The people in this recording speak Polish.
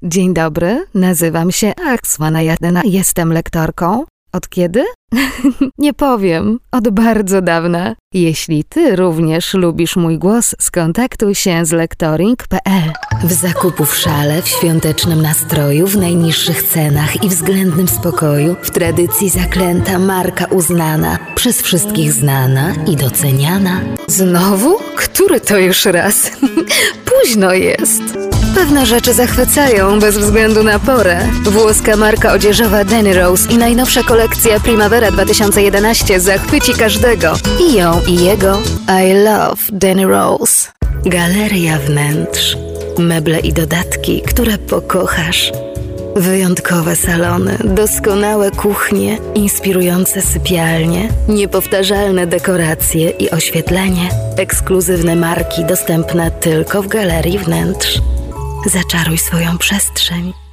Dzień dobry, nazywam się Oksana Jadyna, jestem lektorką. Od kiedy? Nie powiem, od bardzo dawna. Jeśli ty również lubisz mój głos, skontaktuj się z lektoring.pl. W zakupu w szale, w świątecznym nastroju, w najniższych cenach i względnym spokoju, w tradycji zaklęta marka uznana, przez wszystkich znana i doceniana. Znowu? Który to już raz? Późno jest. Pewne rzeczy zachwycają bez względu na porę. Włoska marka odzieżowa Danny Rose i najnowsza kolekcja Primavera 2011 zachwyci każdego. I ją, i jego. I love Danny Rose. Galeria wnętrz. Meble i dodatki, które pokochasz. Wyjątkowe salony, doskonałe kuchnie, inspirujące sypialnie, niepowtarzalne dekoracje i oświetlenie. Ekskluzywne marki dostępne tylko w Galerii Wnętrz. Zaczaruj swoją przestrzeń.